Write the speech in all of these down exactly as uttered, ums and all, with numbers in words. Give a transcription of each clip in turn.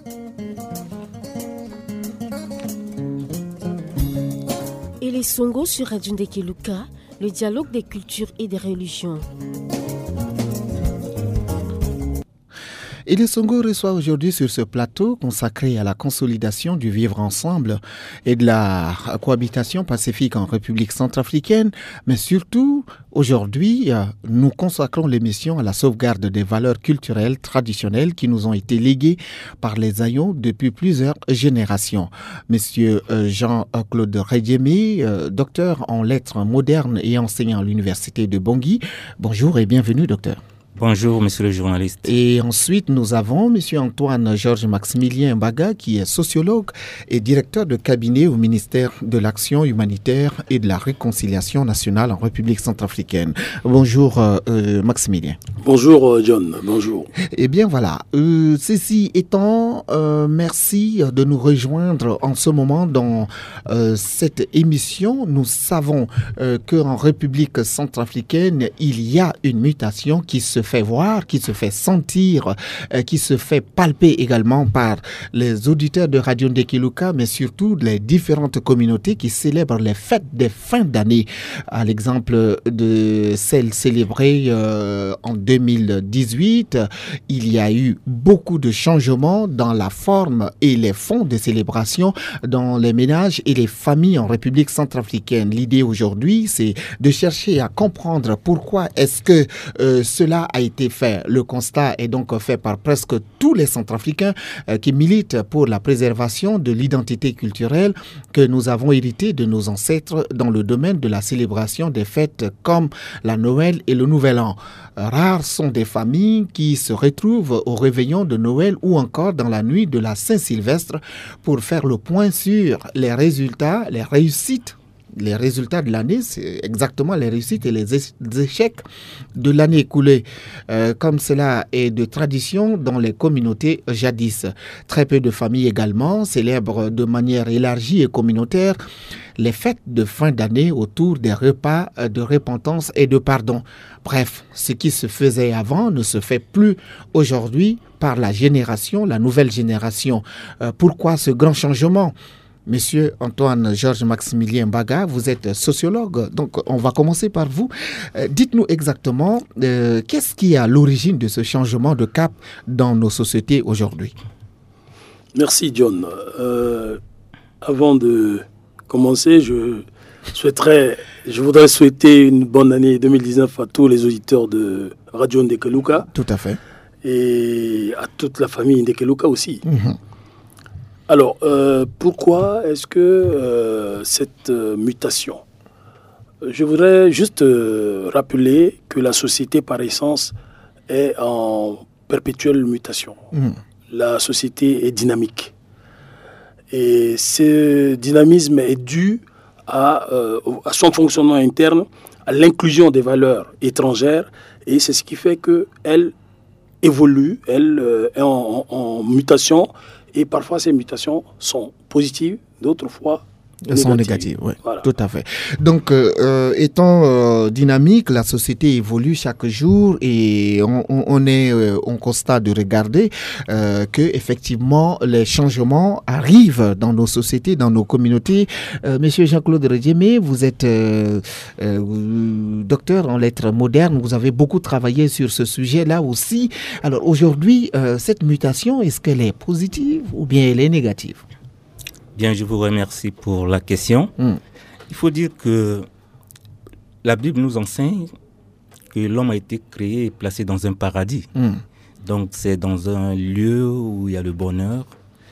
Et les Songo sur Radio Ndekeluka, le dialogue des cultures et des religions. Et les Songo reçoit aujourd'hui sur ce plateau consacré à la consolidation du vivre ensemble et de la cohabitation pacifique en République centrafricaine, mais surtout aujourd'hui nous consacrons l'émission à la sauvegarde des valeurs culturelles traditionnelles qui nous ont été léguées par les aïeux depuis plusieurs générations. Monsieur Jean-Claude Redjemi, docteur en lettres modernes et enseignant à l'université de Bangui. Bonjour et bienvenue docteur. Bonjour, monsieur le journaliste. Et ensuite, nous avons monsieur Antoine Georges Maximilien Mbaga, qui est sociologue et directeur de cabinet au ministère de l'Action humanitaire et de la réconciliation nationale en République centrafricaine. Bonjour, euh, Maximilien. Bonjour, John. Bonjour. Eh bien, voilà. Euh, ceci étant, euh, merci de nous rejoindre en ce moment dans euh, cette émission. Nous savons euh, qu'en République centrafricaine, il y a une mutation qui se fait voir, qui se fait sentir, euh, qui se fait palper également par les auditeurs de Radio Ndekeluka, mais surtout les différentes communautés qui célèbrent les fêtes des fins d'année, à l'exemple de celles célébrées euh, en deux mille dix-huit. Il y a eu beaucoup de changements dans la forme et les fonds de célébration dans les ménages et les familles en République centrafricaine. L'idée aujourd'hui, c'est de chercher à comprendre pourquoi est-ce que euh, cela a été fait. Le constat est donc fait par presque tous les Centrafricains euh, qui militent pour la préservation de l'identité culturelle que nous avons héritée de nos ancêtres dans le domaine de la célébration des fêtes comme la Noël et le Nouvel An. Rares sont des familles qui se retrouvent au réveillon de Noël ou encore dans la nuit de la Saint-Sylvestre pour faire le point sur les résultats, les réussites les résultats de l'année, c'est exactement les réussites et les échecs de l'année écoulée, euh, comme cela est de tradition dans les communautés jadis. Très peu de familles également célèbrent de manière élargie et communautaire les fêtes de fin d'année autour des repas de repentance et de pardon. Bref, ce qui se faisait avant ne se fait plus aujourd'hui par la génération, la nouvelle génération. Euh, pourquoi ce grand changement ? Monsieur Antoine Georges Maximilien Mbaga, vous êtes sociologue, donc on va commencer par vous. Euh, dites-nous exactement, euh, qu'est-ce qui est à l'origine de ce changement de cap dans nos sociétés aujourd'hui ? Merci John. Euh, avant de commencer, je souhaiterais, je voudrais souhaiter une bonne année deux mille dix-neuf à tous les auditeurs de Radio Ndekeluka. Tout à fait. Et à toute la famille Ndekeluka aussi. Mmh. Alors, euh, pourquoi est-ce que euh, cette euh, mutation ? Je voudrais juste euh, rappeler que la société, par essence, est en perpétuelle mutation. Mmh. La société est dynamique. Et ce dynamisme est dû à, euh, à son fonctionnement interne, à l'inclusion des valeurs étrangères. Et c'est ce qui fait qu'elle évolue, elle euh, est en, en, en mutation. Et parfois, ces mutations sont positives, d'autres fois négatives. Sont négatives, oui, voilà. Tout à fait. Donc, euh, étant euh, dynamique, la société évolue chaque jour et on, on, on est, euh, on constate de regarder euh, que effectivement les changements arrivent dans nos sociétés, dans nos communautés. Euh, Monsieur Jean-Claude Redjemi, vous êtes euh, euh, docteur en lettres modernes, vous avez beaucoup travaillé sur ce sujet-là aussi. Alors aujourd'hui, euh, cette mutation, est-ce qu'elle est positive ou bien elle est négative ? Bien, je vous remercie pour la question. Mm. Il faut dire que la Bible nous enseigne que l'homme a été créé et placé dans un paradis. Mm. Donc, c'est dans un lieu où il y a le bonheur.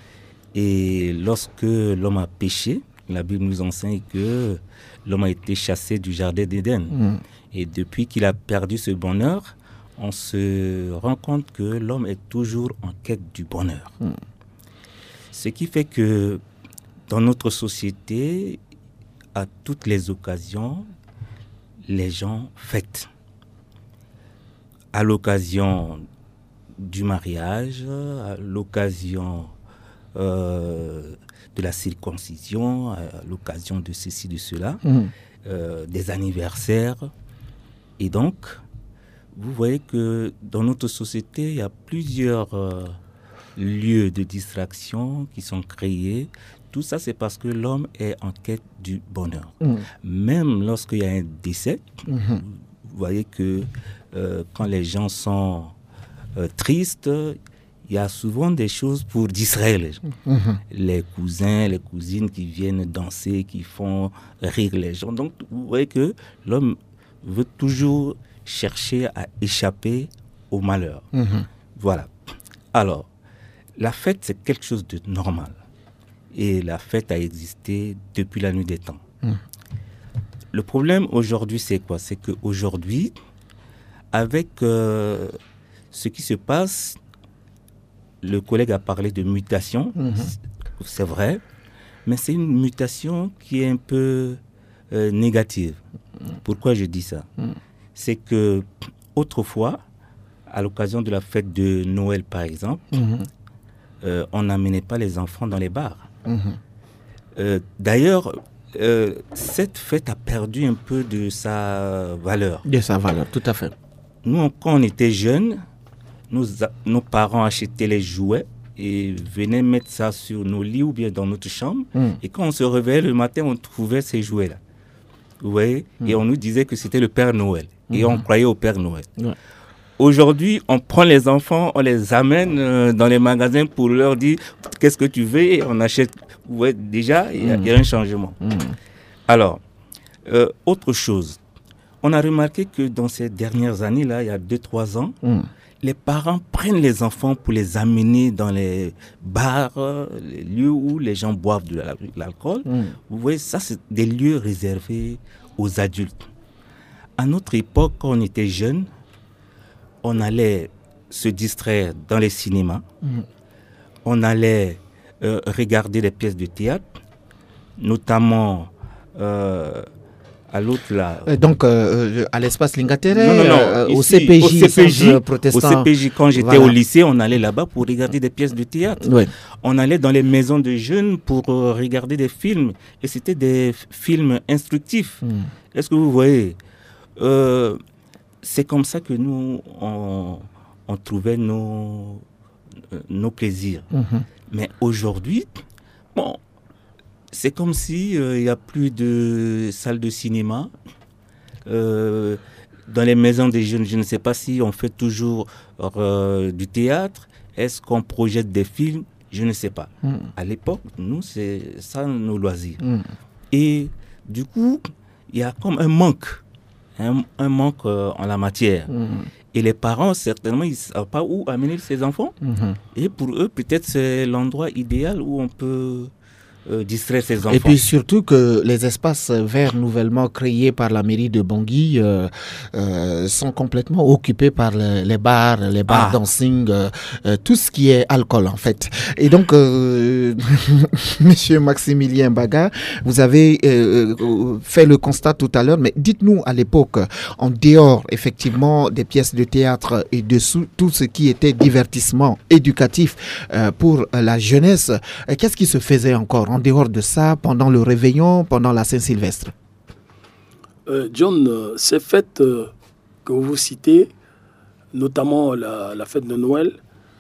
Et lorsque l'homme a péché, la Bible nous enseigne que l'homme a été chassé du jardin d'Éden. Mm. Et depuis qu'il a perdu ce bonheur, on se rend compte que l'homme est toujours en quête du bonheur. Mm. Ce qui fait que dans notre société, à toutes les occasions, les gens fêtent. À l'occasion du mariage, à l'occasion euh, de la circoncision, à l'occasion de ceci, de cela, mmh. euh, des anniversaires. Et donc, vous voyez que dans notre société, il y a plusieurs euh, lieux de distraction qui sont créés. Tout ça, c'est parce que l'homme est en quête du bonheur. Mmh. Même lorsqu'il y a un décès, mmh. vous voyez que euh, quand les gens sont euh, tristes, il y a souvent des choses pour distraire les gens. Mmh. Les cousins, les cousines qui viennent danser, qui font rire les gens. Donc, vous voyez que l'homme veut toujours chercher à échapper au malheur. Mmh. Voilà. Alors, la fête, c'est quelque chose de normal. Et la fête a existé depuis la nuit des temps. Mmh. Le problème aujourd'hui, c'est quoi? C'est qu'aujourd'hui, avec euh, ce qui se passe, le collègue a parlé de mutation, mmh. c'est vrai, mais c'est une mutation qui est un peu euh, négative. Mmh. Pourquoi je dis ça? mmh. C'est que autrefois, à l'occasion de la fête de Noël, par exemple, mmh. euh, on n'amenait pas les enfants dans les bars. Mmh. Euh, d'ailleurs, euh, cette fête a perdu un peu de sa valeur. De sa valeur, tout à fait. Nous, quand on était jeunes, nos, nos parents achetaient les jouets et venaient mettre ça sur nos lits ou bien dans notre chambre. Mmh. Et quand on se réveillait le matin, on trouvait ces jouets-là. Vous voyez? Mmh. Et on nous disait que c'était le Père Noël. Mmh. Et on croyait au Père Noël. Ouais. Aujourd'hui, on prend les enfants, on les amène euh, dans les magasins pour leur dire qu'est-ce que tu veux et on achète. Ouais, déjà, il y, mmh. y a un changement. Mmh. Alors, euh, autre chose, on a remarqué que dans ces dernières années-là, il y a deux trois ans, mmh. les parents prennent les enfants pour les amener dans les bars, les lieux où les gens boivent de l'alcool. Mmh. Vous voyez, ça, c'est des lieux réservés aux adultes. À notre époque, quand on était jeunes, on allait se distraire dans les cinémas, mmh. on allait euh, regarder des pièces de théâtre, notamment euh, à l'autre là. Euh, donc euh, à l'espace Lingatere, non, non, non, euh, ici, au C P J, au C P J, protestant. Au C P J, quand j'étais voilà. au lycée, on allait là-bas pour regarder des pièces de théâtre. Oui. On allait dans les maisons de jeunes pour euh, regarder des films, et c'était des f- films instructifs. Mmh. Est-ce que vous voyez? euh, C'est comme ça que nous, on, on trouvait nos, nos plaisirs. Mmh. Mais aujourd'hui, bon, c'est comme s'il n'y euh, a plus de salles de cinéma. Euh, dans les maisons des jeunes, je ne sais pas si on fait toujours euh, du théâtre. Est-ce qu'on projette des films? Je ne sais pas. Mmh. À l'époque, nous, c'est ça nos loisirs. Mmh. Et du coup, il y a comme un manque. Un, un manque euh, en la matière. Mmh. Et les parents, certainement, ils ne savent pas où amener ses enfants. Mmh. Et pour eux, peut-être c'est l'endroit idéal où on peut euh, distraire ses enfants. Et puis surtout que les espaces verts nouvellement créés par la mairie de Bangui euh, euh, sont complètement occupés par le, les bars, les bars ah. dancing, euh, euh, tout ce qui est alcool en fait. Et donc, euh, Monsieur Maximilien Baga, vous avez euh, fait le constat tout à l'heure, mais dites-nous à l'époque, en dehors effectivement des pièces de théâtre et de sous, tout ce qui était divertissement éducatif euh, pour la jeunesse, euh, qu'est-ce qui se faisait encore en dehors de ça, pendant le réveillon, pendant la Saint-Sylvestre? euh, John, euh, ces fêtes euh, que vous citez, notamment la, la fête de Noël,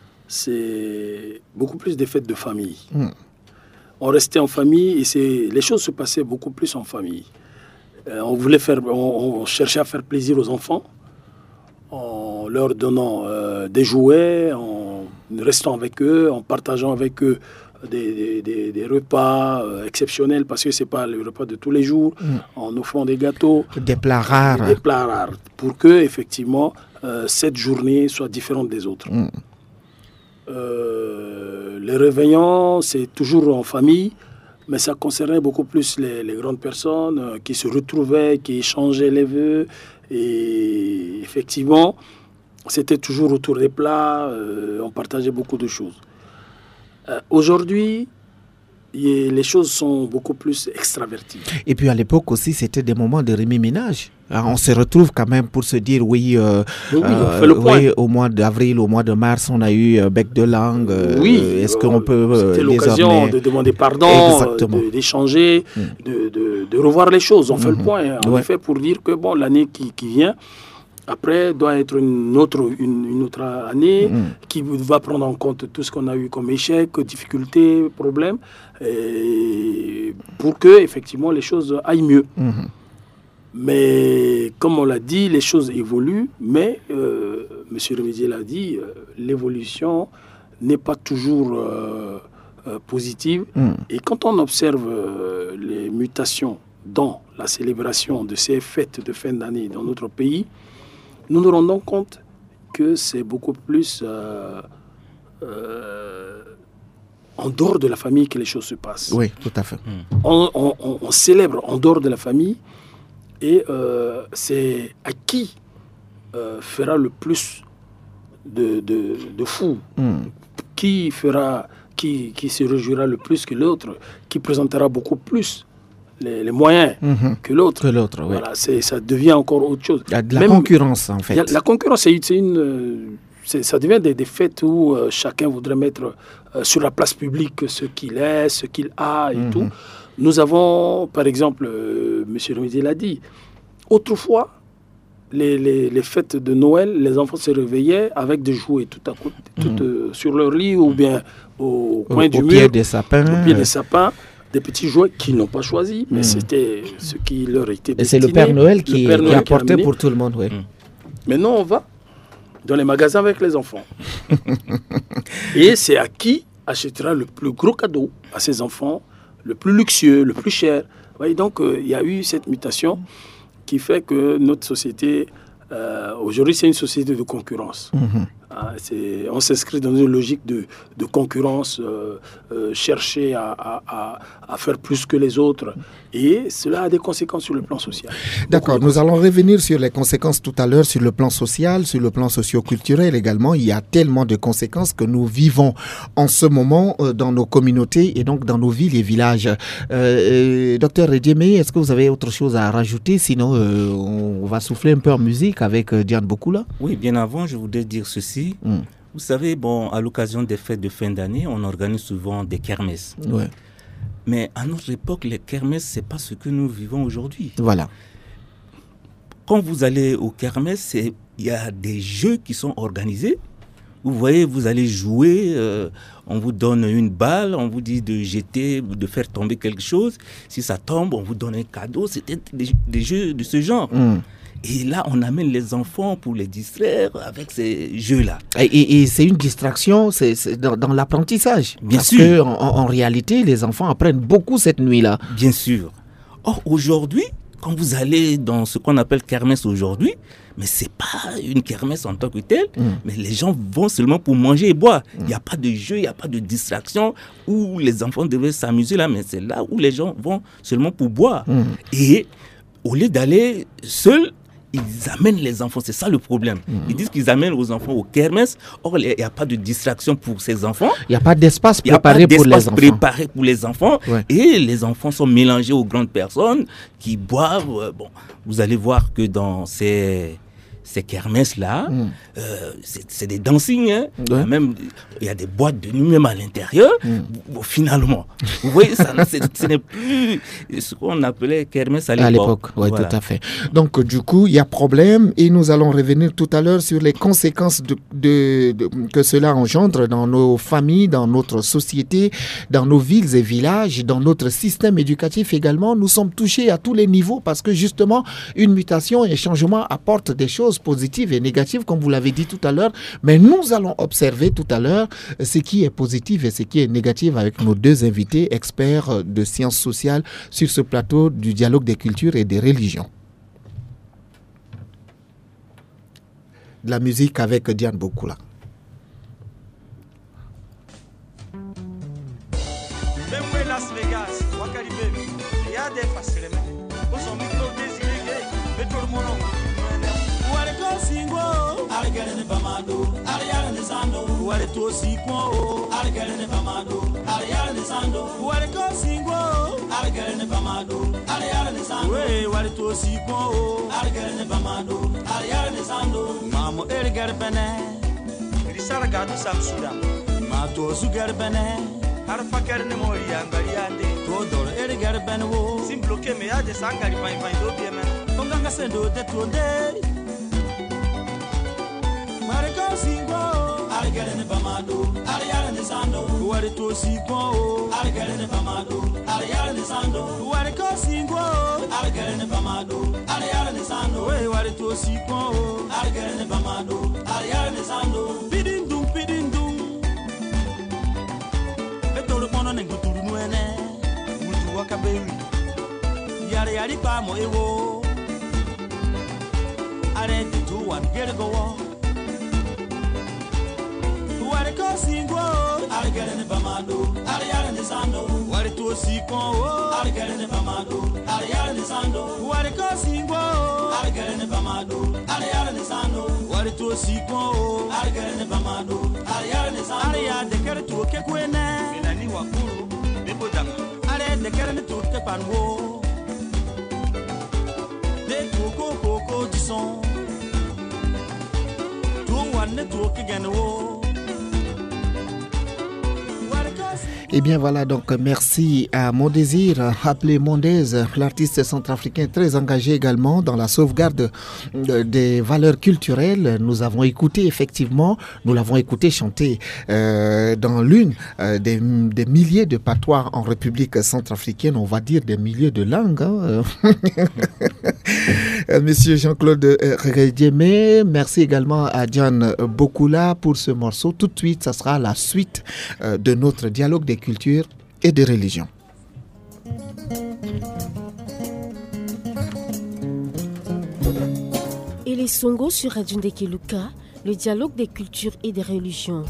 c'est beaucoup plus des fêtes de famille. Mmh. On restait en famille et c'est, les choses se passaient beaucoup plus en famille. Euh, on voulait faire, on, on cherchait à faire plaisir aux enfants en leur donnant euh, des jouets, en restant avec eux, en partageant avec eux Des, des, des, des repas euh, exceptionnels parce que ce n'est pas le repas de tous les jours, mmh. en offrant des gâteaux, des plats rares, des plats rares pour que effectivement euh, cette journée soit différente des autres. Mmh. Euh, les réveillons, c'est toujours en famille, mais ça concernait beaucoup plus les, les grandes personnes euh, qui se retrouvaient, qui échangeaient les vœux et effectivement, c'était toujours autour des plats, euh, on partageait beaucoup de choses. Euh, aujourd'hui, y, les choses sont beaucoup plus extraverties. Et puis à l'époque aussi, c'était des moments de remue-ménage. Alors, on se retrouve quand même pour se dire, oui, euh, oui, oui, euh, on fait le point. Oui, au mois d'avril, au mois de mars, on a eu euh, bec de langue. Euh, oui, est-ce qu'on peut euh, c'était l'occasion désormais... de demander pardon, de, d'échanger, mm. de, de, de revoir les choses. On mm-hmm. fait le point, en ouais. effet, pour dire que bon, l'année qui, qui vient, Après, doit être une autre, une, une autre année Mm. qui va prendre en compte tout ce qu'on a eu comme échec, difficultés, problèmes, et pour que effectivement les choses aillent mieux. Mhm. Mais comme on l'a dit, les choses évoluent, mais euh, M. Remedier l'a dit, euh, l'évolution n'est pas toujours euh, euh, positive. Mm. Et quand on observe euh, les mutations dans la célébration de ces fêtes de fin d'année dans notre pays, nous nous rendons compte que c'est beaucoup plus euh, euh, en dehors de la famille que les choses se passent. Oui, tout à fait. On, on- on- on célèbre en dehors de la famille et euh, c'est à qui euh, fera le plus de, de, de fous, Mm. qui fera, qui, qui se réjouira le plus que l'autre, qui présentera beaucoup plus les, les moyens Mhm. que l'autre. Que l'autre, oui. Voilà, c'est, ça devient encore autre chose. Il y a de la Même- concurrence, en il y fait. a- la concurrence, c'est c'est une, euh, c'est- ça devient des, des fêtes où euh, chacun voudrait mettre euh, sur la place publique ce qu'il est, ce qu'il a et Mhm. tout. Nous avons, par exemple, euh, M. Remedier l'a dit, autrefois, les, les- les fêtes de Noël, les enfants se réveillaient avec des jouets tout à coup, tout, euh, sur leur lit ou bien au Au, coin au du pied mur, des sapins. au pied euh, des sapins, des petits jouets qu'ils n'ont pas choisis, mais Mhm. c'était ce qui leur était Et c'est destiné. le Père Noël qui, Le Père qui Noël apportait a amené. pour tout le monde, oui. Maintenant, on va dans les magasins avec les enfants. Et c'est à qui achètera le plus gros cadeau à ses enfants, le plus luxueux, le plus cher. Vous voyez, donc, euh, il y a eu cette mutation qui fait que notre société, euh, aujourd'hui, c'est une société de concurrence. Mhm. Ah, c'est- on s'inscrit dans une logique de, de concurrence, euh, euh, chercher à, à- à- à faire plus que les autres. Et cela a des conséquences sur le plan social. D'accord, nous allons revenir sur les conséquences tout à l'heure, sur le plan social, sur le plan socio-culturel également. Il y a tellement de conséquences que nous vivons en ce moment euh, dans nos communautés et donc dans nos villes et villages. Euh, euh, Docteur Redjemé, est-ce que vous avez autre chose à rajouter? Sinon, euh, on va souffler un peu en musique avec euh, Diane Bokula. Oui, bien avant, je voudrais dire ceci. Mm. Vous savez, bon, à l'occasion des fêtes de fin d'année, on organise souvent des kermesses. Ouais. Mais à notre époque, les kermesses, ce n'est pas ce que nous vivons aujourd'hui. Voilà. Quand vous allez au kermesse, c'est- il y a des jeux qui sont organisés. Vous voyez, vous allez jouer, euh, on vous donne une balle, on vous dit de jeter, de faire tomber quelque chose. Si ça tombe, on vous donne un cadeau. C'était des, des jeux de ce genre. Mm. Et là, on amène les enfants pour les distraire avec ces jeux-là. Et, et- et c'est une distraction, c'est c'est dans, dans l'apprentissage. Bien Parce sûr. que en, en réalité, les enfants apprennent beaucoup cette nuit-là. Bien sûr. Or, aujourd'hui, quand vous allez dans ce qu'on appelle kermesse aujourd'hui, mais c'est pas une kermesse en tant que telle, Mm. mais les gens vont seulement pour manger et boire. Il n'y a pas de jeu, il n'y a pas de distraction où les enfants devaient s'amuser là, mais c'est là où les gens vont seulement pour boire. Mm. Et au lieu d'aller seuls, ils amènent les enfants, c'est ça le problème. Ils disent qu'ils amènent aux enfants au kermesse, or il n'y a pas de distraction pour ces enfants. Il n'y a pas d'espace Il n'y a pas préparé pour les d'espace enfants. préparé pour les enfants. Ouais. Et les enfants sont mélangés aux grandes personnes qui boivent. Euh, Bon, vous allez voir que dans ces, ces kermesses-là, Mm. euh, c'est c'est des dancing. Hein. Il, y a Ouais. même, il y a des boîtes de nuit même à l'intérieur. Bon, finalement, vous voyez, ça, c'est- ce n'est plus ce qu'on appelait kermesse à l'époque. À l'époque, oui, Voilà. tout à fait. Donc, du coup, il y a problème et nous allons revenir tout à l'heure sur les conséquences de, de- de- que cela engendre dans nos familles, dans notre société, dans nos villes et villages, dans notre système éducatif également. Nous sommes touchés à tous les niveaux parce que justement, une mutation et un changement apportent des choses positives et négatives, comme vous l'avez dit tout à l'heure. Mais nous allons observer tout à l'heure ce qui est positif et ce qui est négatif avec nos deux invités experts de sciences sociales sur ce plateau du dialogue des cultures et des religions. De la musique avec Diane Bokula. Même Las Vegas, Wakari Baby, il y a des faciles. Où sont micro désirés, mais tout le monde. Wale ko singo, aligare ne bamado, aligare ne sando. Wale to sikwo, aligare ne bamado, aligare ne sando. Wale ko singo, aligare ne bamado, aligare ne sando. We wale to sikwo, aligare ne bamado, aligare ne sando. Mamo erigare bene, risara gadu samsuda. Ma to sugar bene. Har fakar ne mori angari ande to dor ere gar ben wo sim bloqué me ade sangari fine fine do bien men onganga sendo de to de singo, Arigalene Bamado, Ariane Sando, what it was singo, Arigalene Bamado, Ariane Sando, what it was singo, Arigalene Bamado, Ariane Sando, what it was singo, Arigalene Bamado, Ariane Sando, Bidin Dum, Bidin Dum, Beto Mono and Guturuene, Mutuaka Baby, Yari Yari Pamo Ewo. Are the two one get a go on. What it costs in go, I'll get in the Bamado, Ariane in the Sando. What it was sequel, I'll get in the Bamado, Ariane in the Sando. What it costs in go, I'll get in the Bamado, Ariane in the Sando. What it was sequel, I'll get in the Bamado, Ariane in the Sando. Ariane the carrot to a Kekwena, and I knew a guru, they put them. Ariane the carrot to Kepanwo. They took Coco du son. Eh bien voilà, donc merci à Mondésir, appelé Mondez, l'artiste centrafricain très engagé également dans la sauvegarde des valeurs culturelles. Nous avons écouté effectivement, nous l'avons écouté chanter euh, dans l'une euh, des, des milliers de patois en République centrafricaine, on va dire des milliers de langues. Hein. Monsieur Jean-Claude Réguédiémé, merci également à Diane Bokula pour ce morceau. Tout de suite, ça sera la suite euh, de notre dialogue des cultures et des religions. Et les Songos sur Radio Ndeke Luka, le dialogue des cultures et des religions.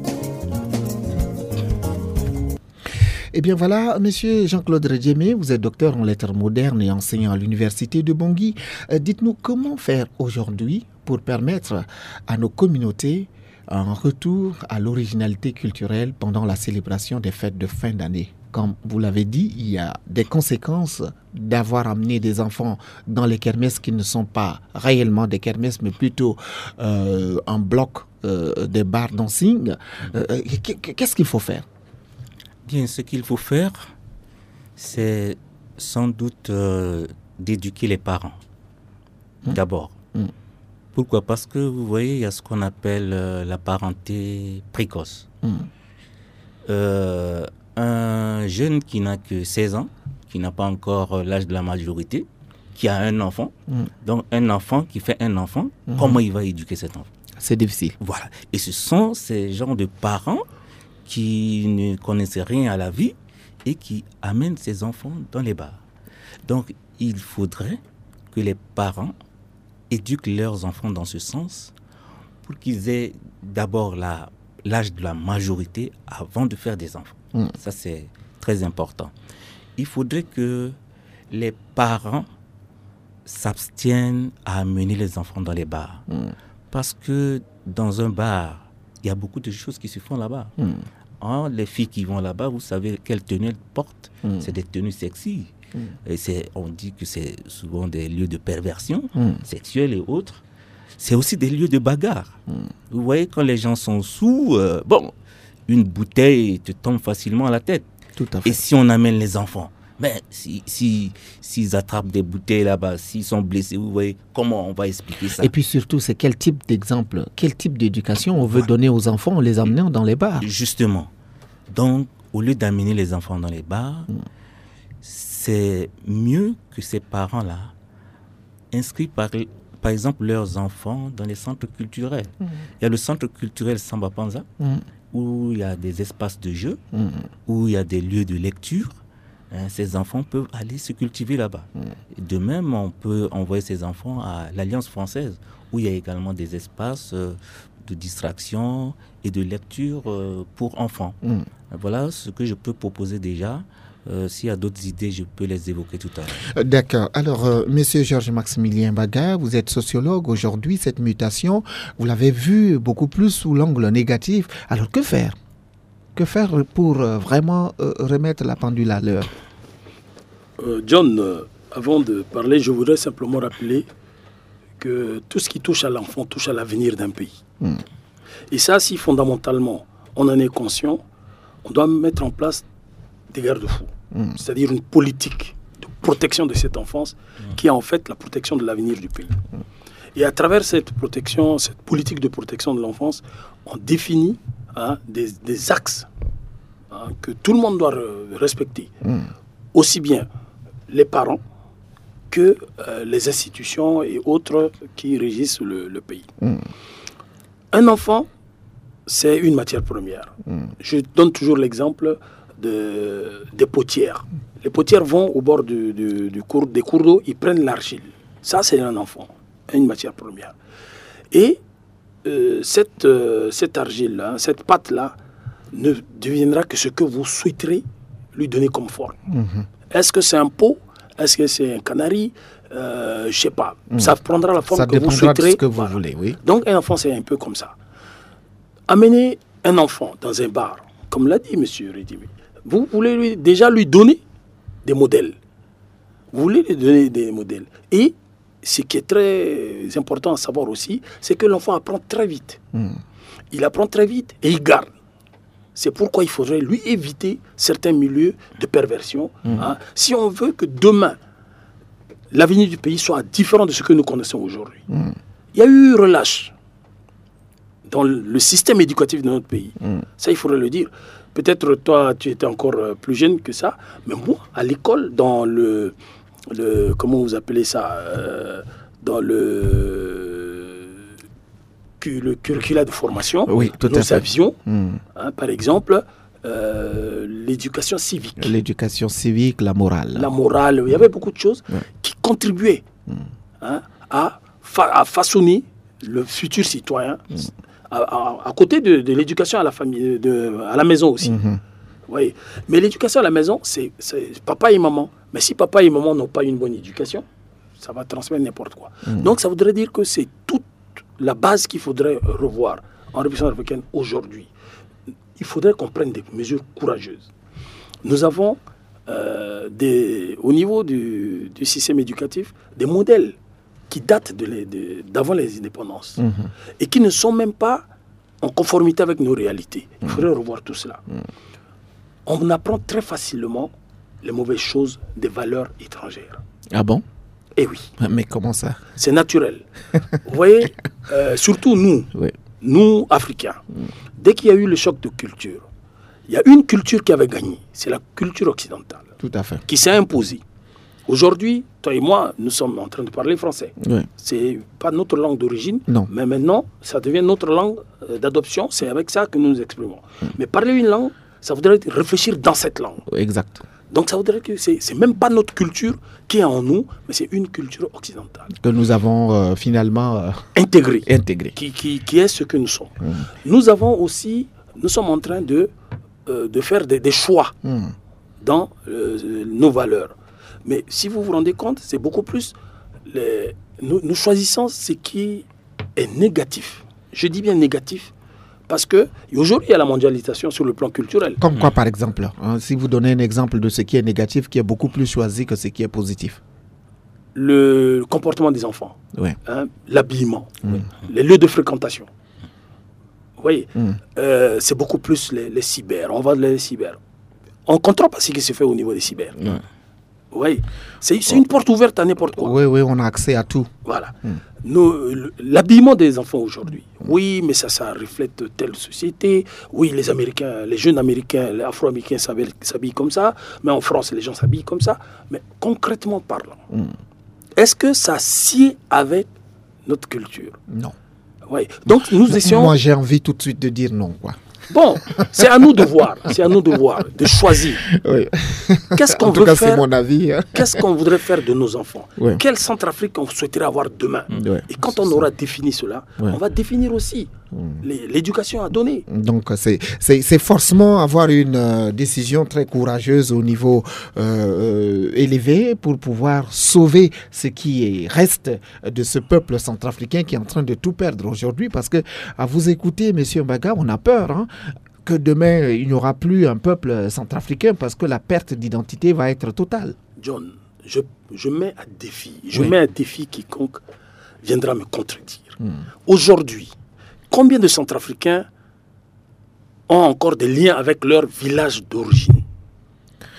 Eh bien voilà, monsieur Jean-Claude Réguédiémé, vous êtes docteur en lettres modernes et enseignant à l'université de Bangui. Euh, dites-nous comment faire aujourd'hui pour permettre à nos communautés un retour à l'originalité culturelle pendant la célébration des fêtes de fin d'année. Comme vous l'avez dit, il y a des conséquences d'avoir amené des enfants dans les kermesses qui ne sont pas réellement des kermesses, mais plutôt euh, un bloc euh, des bars dancing. Euh, qu'est-ce qu'il faut faire? Bien, ce qu'il faut faire, c'est sans doute euh, d'éduquer les parents, mmh. d'abord. Mmh. Pourquoi? Parce que vous voyez, il y a ce qu'on appelle euh, la parenté précoce. Mmh. Euh, un jeune qui n'a que seize ans, qui n'a pas encore euh, l'âge de la majorité, qui a un enfant, mmh. donc un enfant qui fait un enfant, mmh. comment il va éduquer cet enfant? C'est difficile. Voilà. Et ce sont ces genres de parents qui ne connaissent rien à la vie et qui amènent ces enfants dans les bars. Donc, il faudrait que les parents éduquent leurs enfants dans ce sens pour qu'ils aient d'abord la, l'âge de la majorité avant de faire des enfants. Mmh. Ça, c'est très important. Il faudrait que les parents s'abstiennent à amener les enfants dans les bars. Mmh. Parce que dans un bar, il y a beaucoup de choses qui se font là-bas. Mmh. Hein, les filles qui vont là-bas, vous savez quelles tenues elles portent. Mmh. C'est des tenues sexy. Mmh. Et c'est, on dit que c'est souvent des lieux de perversion mmh. sexuelle et autres. C'est aussi des lieux de bagarre. Mmh. Vous voyez, quand les gens sont sous, euh, bon, une bouteille te tombe facilement à la tête. Tout à fait. Et si on amène les enfants, mais si, si, s'ils attrapent des bouteilles là-bas, s'ils sont blessés, vous voyez, comment on va expliquer ça? Et puis surtout, c'est quel type d'exemple, quel type d'éducation on veut voilà. donner aux enfants en les amenant dans les bars? Justement. Donc, au lieu d'amener les enfants dans les bars, mmh. c'est mieux que ces parents-là inscrivent par, par exemple leurs enfants dans les centres culturels. Mmh. Il y a le centre culturel Samba Panza, mmh. où il y a des espaces de jeu, mmh. où il y a des lieux de lecture. Hein, ces enfants peuvent aller se cultiver là-bas. Mmh. De même, on peut envoyer ces enfants à l'Alliance française, où il y a également des espaces euh, de distraction et de lecture euh, pour enfants. Mmh. Voilà ce que je peux proposer déjà. Euh, s'il y a d'autres idées, je peux les évoquer tout à l'heure. D'accord. Alors, euh, Monsieur Georges Maximilien Baga, vous êtes sociologue. Aujourd'hui, cette mutation, vous l'avez vue beaucoup plus sous l'angle négatif. Alors, que faire? Que faire pour euh, vraiment euh, remettre la pendule à l'heure? euh, John, euh, avant de parler, je voudrais simplement rappeler que tout ce qui touche à l'enfant touche à l'avenir d'un pays. Mm. Et ça, si fondamentalement on en est conscient, on doit mettre en place des garde-fous, mm. c'est-à-dire une politique de protection de cette enfance mm. qui est en fait la protection de l'avenir du pays. Mm. Et à travers cette protection, cette politique de protection de l'enfance, on définit hein, des, des axes hein, que tout le monde doit respecter. Mmh. Aussi bien les parents que euh, les institutions et autres qui régissent le, le pays. Mmh. Un enfant, c'est une matière première. Mmh. Je donne toujours l'exemple de, des potières. Les potières vont au bord du, du, du cours, des cours d'eau, ils prennent l'argile. Ça, c'est un enfant, une matière première. Et euh, cette, euh, cette argile-là, cette pâte-là, ne deviendra que ce que vous souhaiterez lui donner comme forme. Mmh. Est-ce que c'est un pot? Est-ce que c'est un canari? euh, Je ne sais pas. Mmh. Ça prendra la forme ça que vous souhaiterez. De ce que vous voilà. voulez, oui. Donc, un enfant, c'est un peu comme ça. Amener un enfant dans un bar, comme l'a dit M. Redimi, vous voulez lui, déjà lui donner des modèles. Vous voulez lui donner des modèles. Et ce qui est très important à savoir aussi, c'est que l'enfant apprend très vite. Mmh. Il apprend très vite et il garde. C'est pourquoi il faudrait lui éviter certains milieux de perversion. Mmh. Hein, si on veut que demain, l'avenir du pays soit différent de ce que nous connaissons aujourd'hui. Mmh. Il y a eu relâche dans le système éducatif de notre pays. Mmh. Ça, il faudrait le dire. Peut-être toi, tu étais encore plus jeune que ça, mais moi, à l'école, dans le... le comment vous appelez ça euh, dans le... le curricula de formation, oui, tout nous à fait. avions, mmh. hein, par exemple, euh, l'éducation civique. L'éducation civique, la morale. La morale, il y avait beaucoup de choses ouais. qui contribuaient mmh. hein, à, fa à façonner le futur citoyen, mmh. à, à, à côté de, de l'éducation à la famille, de, à la maison aussi. Mmh. Oui. Mais l'éducation à la maison, c'est papa et maman. Mais si papa et maman n'ont pas une bonne éducation, ça va transmettre n'importe quoi. Mmh. Donc ça voudrait dire que c'est toute la base qu'il faudrait revoir en République africaine aujourd'hui. Il faudrait qu'on prenne des mesures courageuses. Nous avons, euh, des, au niveau du, du système éducatif, des modèles qui datent d'avant de, de, les indépendances mmh. et qui ne sont même pas en conformité avec nos réalités. Il faudrait mmh. revoir tout cela. Mmh. On apprend très facilement les mauvaises choses des valeurs étrangères. Ah bon? Eh oui. Mais comment ça? C'est naturel. Vous voyez, euh, surtout nous, oui. nous, Africains, mm. dès qu'il y a eu le choc de culture, il y a une culture qui avait gagné, c'est la culture occidentale. Tout à fait. Qui s'est imposée. Aujourd'hui, toi et moi, nous sommes en train de parler français. Oui. C'est pas notre langue d'origine, mais maintenant, ça devient notre langue d'adoption. C'est avec ça que nous nous exprimons. Mm. Mais parler une langue, ça voudrait dire réfléchir dans cette langue. Exact. Donc ça voudrait dire que ce n'est même pas notre culture qui est en nous, mais c'est une culture occidentale. Que nous avons euh, finalement euh, intégrée. Intégré. Qui, qui, qui est ce que nous sommes. Mmh. Nous avons aussi, nous sommes en train de, euh, de faire des, des choix mmh. dans euh, nos valeurs. Mais si vous vous rendez compte, c'est beaucoup plus, les, nous, nous choisissons ce qui est négatif. Je dis bien négatif. Parce qu'aujourd'hui, il y a la mondialisation sur le plan culturel. Comme quoi, par exemple hein, si vous donnez un exemple de ce qui est négatif, qui est beaucoup plus choisi que ce qui est positif. Le comportement des enfants, oui. hein, l'habillement, mmh. les lieux de fréquentation. Vous voyez, mmh. euh, c'est beaucoup plus les, les cyber. On va les cyber. On ne contrôle pas ce qui se fait au niveau des cyber. Mmh. Vous voyez, c'est oh. une porte ouverte à n'importe quoi. Oui, oui, on a accès à tout. Voilà. Mmh. L'habillement des enfants aujourd'hui, oui, mais ça, ça reflète telle société. Oui, les Américains, les jeunes Américains, les Afro-Américains s'habillent comme ça, mais en France, les gens s'habillent comme ça. Mais concrètement parlant, mm. est-ce que ça sied avec notre culture? Non. Oui. Donc nous essayons. Moi, j'ai envie tout de suite de dire non, quoi. Bon, c'est à nous de voir, c'est à nous de voir, de choisir. Oui. Qu'est-ce qu'on veut cas, faire? C'est mon avis. Hein. Qu'est-ce qu'on voudrait faire de nos enfants? Oui. Quelle Centrafrique on souhaiterait avoir demain? Oui. Et quand on aura défini cela, oui. on va définir aussi l'éducation à donner. Donc, c'est forcément avoir une euh, décision très courageuse au niveau euh, élevé pour pouvoir sauver ce qui est, reste de ce peuple centrafricain qui est en train de tout perdre aujourd'hui. Parce que, à vous écouter, M. Mbaga, on a peur, hein, que demain, il n'y aura plus un peuple centrafricain parce que la perte d'identité va être totale. John, je, je mets à défi, je oui. mets à défi quiconque viendra me contredire. Hmm. Aujourd'hui, combien de Centrafricains ont encore des liens avec leur village d'origine?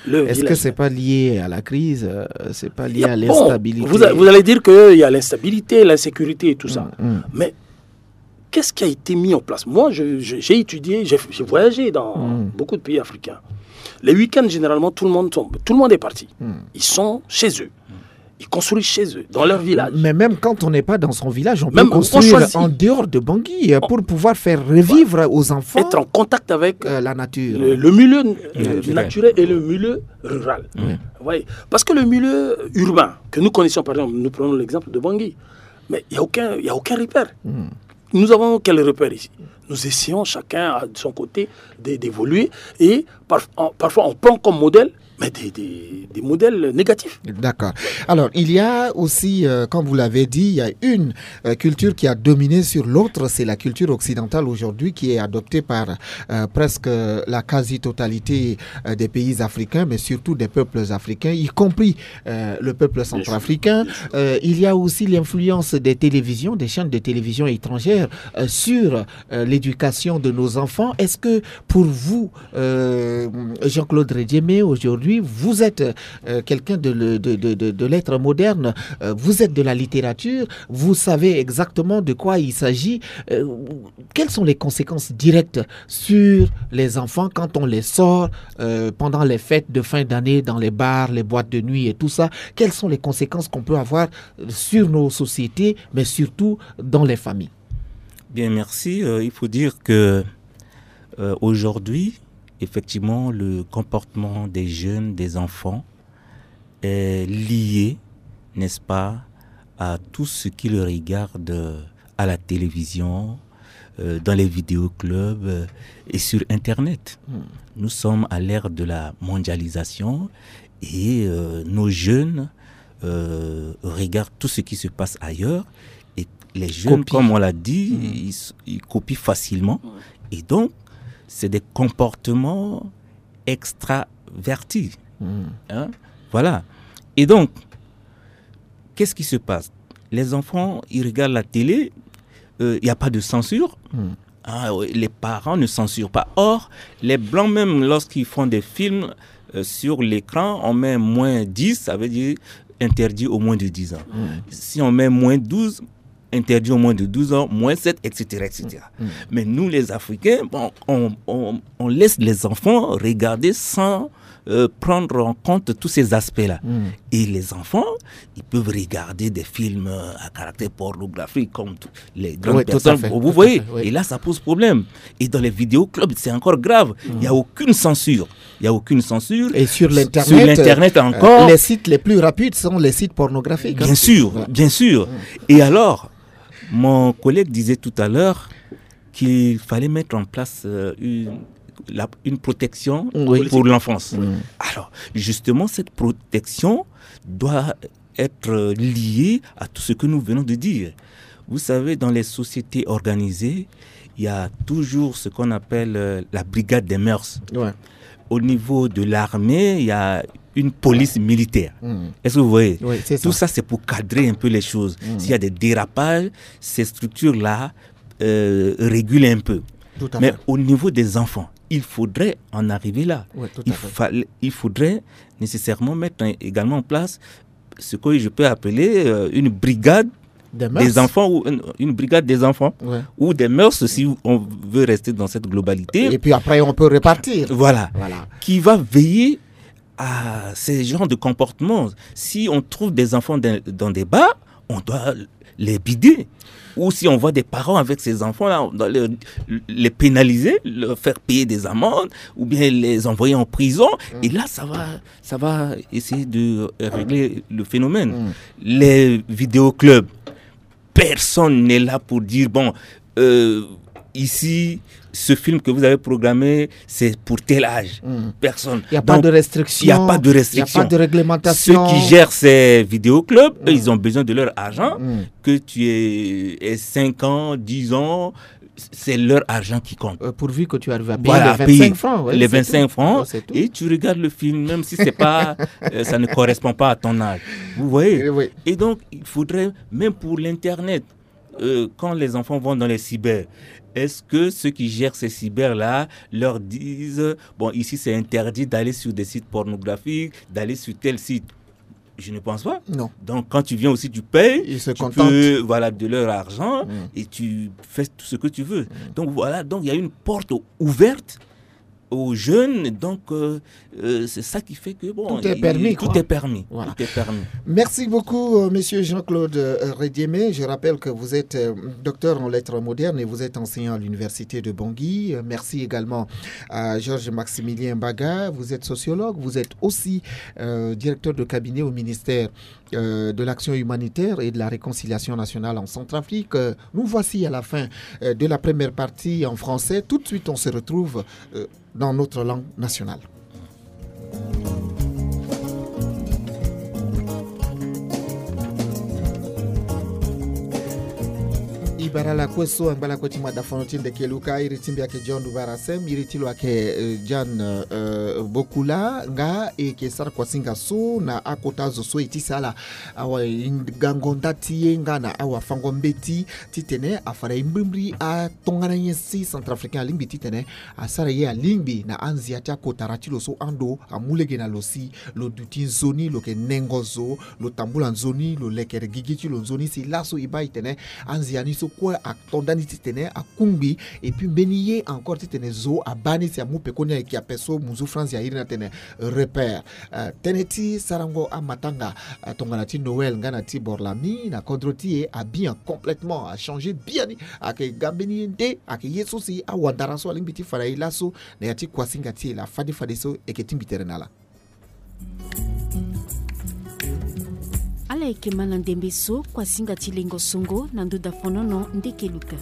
Le Est-ce village. que c'est pas lié à la crise, euh, c'est pas lié Il y a- à bon, l'instabilité? vous, a- vous allez dire qu'il y a l'instabilité, l'insécurité et tout ça. Mm. Mais qu'est-ce qui a été mis en place? Moi, je- je- j'ai étudié, j'ai j'ai voyagé dans Mm. beaucoup de pays africains. Les week-ends, généralement, tout le monde tombe. Tout le monde est parti. Mm. Ils sont chez eux. Ils construisent chez eux, dans leur village. Mais même quand on n'est pas dans son village, on Même peut on construire choisit. en dehors de Bangui euh, pour pouvoir faire revivre aux enfants Être en contact avec euh, la nature. le, le milieu euh, Naturel. naturel et le milieu rural. Vous voyez, parce que le milieu urbain, que nous connaissons, par exemple, nous prenons l'exemple de Bangui, mais il n'y a, aucun- il y a aucun repère. Mm. Nous avons quel repère ici? Nous essayons chacun de son côté d'é- d'évoluer et par- en- parfois on prend comme modèle, mais des, des- des modèles négatifs. D'accord. Alors, il y a aussi, euh, comme vous l'avez dit, il y a une euh, culture qui a dominé sur l'autre, c'est la culture occidentale aujourd'hui qui est adoptée par euh, presque euh, la quasi-totalité euh, des pays africains, mais surtout des peuples africains, y compris euh, le peuple centrafricain. Euh, il y a aussi l'influence des télévisions, des chaînes de télévision étrangères euh, sur euh, l'éducation de nos enfants. Est-ce que pour vous, euh, Jean-Claude Redjemé, aujourd'hui, vous êtes euh, quelqu'un de, le- de, de, de, de l'être moderne, euh, vous êtes de la littérature, vous savez exactement de quoi il s'agit. Euh, quelles sont les conséquences directes sur les enfants quand on les sort euh, pendant les fêtes de fin d'année dans les bars, les boîtes de nuit et tout ça? Quelles sont les conséquences qu'on peut avoir sur nos sociétés, mais surtout dans les familles? Bien, merci. Euh, il faut dire que euh, aujourd'hui, effectivement, le comportement des jeunes, des enfants, est lié, n'est-ce pas, à tout ce qu'ils regardent à la télévision, euh, dans les vidéoclubs euh, et sur Internet. Mm. Nous sommes à l'ère de la mondialisation et euh, nos jeunes euh, regardent tout ce qui se passe ailleurs. Et les jeunes, Copient. comme on l'a dit, Mm. ils, s- ils copient facilement. Et donc, c'est des comportements extravertis. Mm. Hein? Voilà. Et donc, qu'est-ce qui se passe? Les enfants, ils regardent la télé, il n'y a pas de censure. Mm. Ah, ouais, les parents ne censurent pas. Or, les blancs, même lorsqu'ils font des films euh, sur l'écran, on met moins dix, ça veut dire interdit au moins de dix ans. Mm. Si on met moins douze, interdit au moins de douze ans, moins sept, et cetera et cetera. Mm. Mais nous, les Africains, bon, on, on- on laisse les enfants regarder sans euh, prendre en compte tous ces aspects-là. Mm. Et les enfants, ils peuvent regarder des films euh, à caractère pornographique comme tous les grandes Oui, tout à personnes. fait, Vous tout à voyez, fait, oui. et là, ça pose problème. Et dans les vidéoclubs, c'est encore grave. Il n'y a aucune censure. Il n'y a aucune censure. Et sur l'Internet, Sur l'Internet euh, encore. les sites les plus rapides sont les sites pornographiques. Bien hein. sûr, Ouais. bien sûr. Et alors, mon collègue disait tout à l'heure qu'il fallait mettre en place euh, une, la- une protection Oui. pour l'enfance. Mm. Alors, justement, cette protection doit être euh, liée à tout ce que nous venons de dire. Vous savez, dans les sociétés organisées, il y a toujours ce qu'on appelle euh, la brigade des mœurs. Ouais. Au niveau de l'armée, il y a une police militaire. Mm. Est-ce que vous voyez? Oui, c'est ça. Tout ça, c'est pour cadrer un peu les choses. Mm. S'il y a des dérapages, ces structures-là euh, régulent un peu. Tout à Mais fait. au niveau des enfants, il faudrait en arriver là. Ouais, tout à Il, fait. fallait- il faudrait nécessairement mettre un- également en place ce que je peux appeler euh, une brigade Des mœurs. des enfants, ou une, une brigade des enfants, Ouais. ou des mœurs si on veut rester dans cette globalité. Et puis après, on peut repartir. Voilà. Voilà. Qui va veiller à ces genres de comportements. Si on trouve des enfants dans, dans des bars, on doit les bider. Ou si on voit des parents avec ces enfants-là, on doit les, les pénaliser, leur faire payer des amendes, ou bien les envoyer en prison. Et là, ça va, ça va essayer de régler le phénomène. Mm. Les vidéoclubs, personne n'est là pour dire, bon, euh, ici, ce film que vous avez programmé, c'est pour tel âge. Mm. Personne. Il n'y a pas Donc, de restriction. il n'y a pas de Il n'y a restriction. pas de réglementation. Ceux qui gèrent ces vidéoclubs, eux, ils ont besoin de leur argent. Mm. Que tu aies, aies cinq ans, dix ans, c'est leur argent qui compte. Euh, pourvu que tu arrives à payer Voilà, les vingt-cinq payer francs. ouais, les c'est vingt-cinq tout. francs, Ouais, c'est tout. et tu regardes le film, même si c'est pas, euh, ça ne correspond pas à ton âge. Vous voyez? Eh oui. Et donc, il faudrait, même pour l'Internet, euh, quand les enfants vont dans les cyber, est-ce que ceux qui gèrent ces cyber-là leur disent, bon, ici c'est interdit d'aller sur des sites pornographiques, d'aller sur tel site? Je ne pense pas. Non. Donc, quand tu viens aussi, tu payes, Ils se tu contentent. peux, voilà, de leur argent Mm. et tu fais tout ce que tu veux. Mm. Donc, voilà, donc il y a une porte ouverte aux jeunes. Donc, euh, euh, c'est ça qui fait que, bon... Tout est permis, il, quoi. Tout est permis. Voilà. Tout est permis. Merci beaucoup, euh, monsieur Jean-Claude euh, Rediemé. Je rappelle que vous êtes euh, docteur en lettres modernes et vous êtes enseignant à l'université de Bangui. Euh, merci également à Georges Maximilien Baga. Vous êtes sociologue. Vous êtes aussi euh, directeur de cabinet au ministère euh, de l'action humanitaire et de la réconciliation nationale en Centrafrique. Euh, nous voici à la fin euh, de la première partie en français. Tout de suite, on se retrouve euh, dans notre langue nationale. Ibarala kweso ambala koti madafonotin de keluka iritimbi ake John Dubarasem iritilo ake uh, Jan uh, Bokula nga eke sar kwasinga so na akotazo so itisala awa ingangondati nga na awa fangombeti titene afara imbrimri a tongana yensi Centrafricain limbi titene asara ye a limbi na anzi atia kotaratilo so ando amulege na losi lo dutin zoni lo ke nengozo lo tambula zoni lo lekere gigiti lo zoni si laso iba itene anzi aniso quoi à tondani titene à kumbi et puis beniye encore titene zo à bani si amu pekonia qui a peso muzu France ya irina tene repère uh, teneti sarango a matanga uh, tonganati Noël nganati borlami na kodroti e a bien complètement a changé bien a ke gambeni de a ke yeso si a wandaraso alimbiti fara ilaso na yati kwasingati la fadi fadiso e ke timbiterenala ala eke mana ndembe so kwa singa tilengo songo na nduda fonono ndeke luka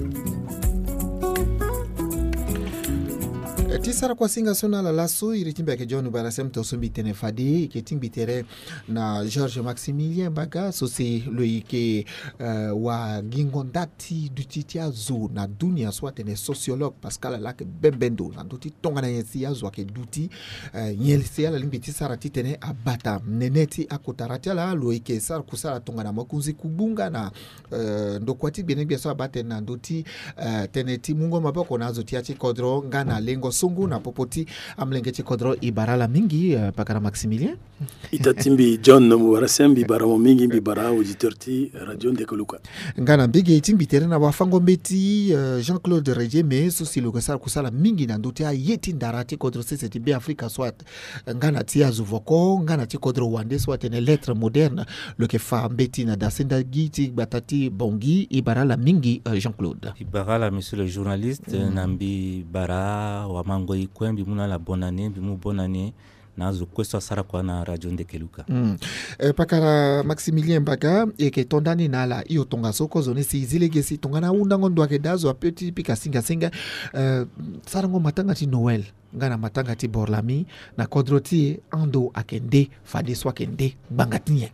tisara kwa singa sona la laso iritimba ke John Barasem to sombi tene fadi ke timbitere na Georges Maximilien Baga so c'est le ke uh, wa gingondati dutitia zo na dunia so tene sociologue Pascal la ke bembendo na duti tonga na yensi ya zo ke duti uh, nyelsi ya la limbiti sara titene abata neneti akotarati la lo ke sara kusara tonga na makunzi kubunga na uh, ndokwati bene bia so abate na duti uh, teneti mungo maboko na zo tiachi kodro ngana lengo sungu na popoti amlengeti kodro ibarala mingi uh, pakara Maximilien itatimbi John Muwarasembi baramo mingi bibara auditeur ti radio Ndekoluka ngana bigi itimbi terena wafango mbeti uh, Jean-Claude Rediemé sosi lo kusala kusala mingi na ndote a yeti ndarati kodro sese ti be Afrika soit ngana ti azuvoko ngana ti kodro wande soit ne lettre moderne le ke fa mbeti na dasenda giti batati bongi ibarala mingi uh, Jean-Claude ibarala monsieur le journaliste mm. nambi bara wa mango ikwembi muna la bonne année bimu bonne année nazo kweso sara kwa na radio Ndekeluka mm. e, pakara Maximilien Baga eke tondani nala iyo tonga soko zone si zilegesi tonga na undango ndwake dazo apeti pika singa singa uh, sarango matanga ti Noël ngana matanga ti borlami na kodroti ando akende fade swa kende bangatnie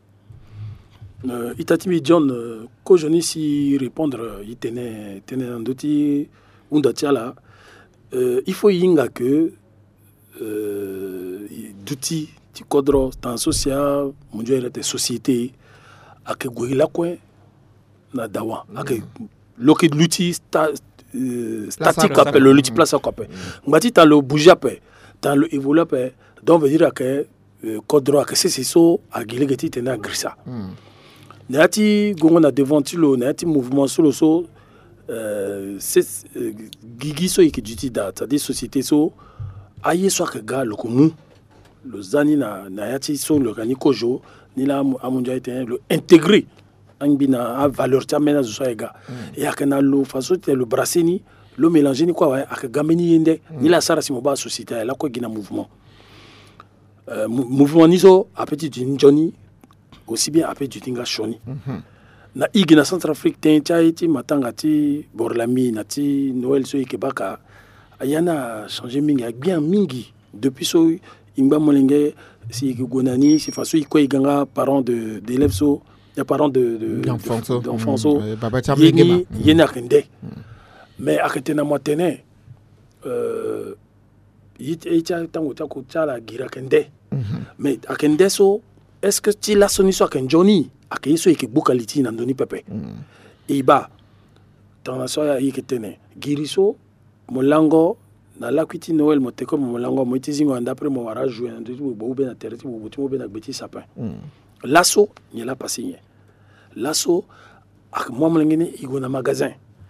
uh, itatimi John uh, ko joni si répondre uh, itene tene ndoti unda tiala uh, il faut yinga que euh, d'outils ti kodro tan social munjo te société ake goila kwe na dawa ake loki l'outil sta, euh, statique appelle le l'outil place appelle ngati ta le bouger appelle ta le évoluer appelle donc veut dire que kodro ake c'est so agile geti tena grisa nati gongo na devant ti lo nati mouvement sur le so euh, c'est euh, gigi so yiki duty da c'est-à-dire société so aye so que ga le commun le zani na na yati so le gani kojo ni la amunja été le intégré angina a valeur ta mena zo ega ya kana lo faso te le brasseni le mélanger ni quoi ouais ak gameni yende ni la sara si mo ba société la ko gina mouvement euh, mouvement ni so a petit Johnny aussi bien a petit tinga shoni na igina Centrafrique ten chaiti matanga ti borlami na ti Noël so ikebaka ayana changé mingi bien mingi depuis so imba molenge si gonani si faso iko iganga parents de d'élèves so ya parents de de d'enfants so d'enfants so baba chamengema yena kende mais aketena motene euh yite echa tango ta ko chala gira kende mais akende so est-ce que ti la soni so aken Johnny akeyiso eke bukaliti na ndoni pepe iba tana so ya iketene giriso molango na lakwiti Noël moteko molango moitizingo andapre mo wara jouer ndu bo be na terre bo bo be na beti sapin lasso ni la pasigné lasso ak mo mlengene igo na magasin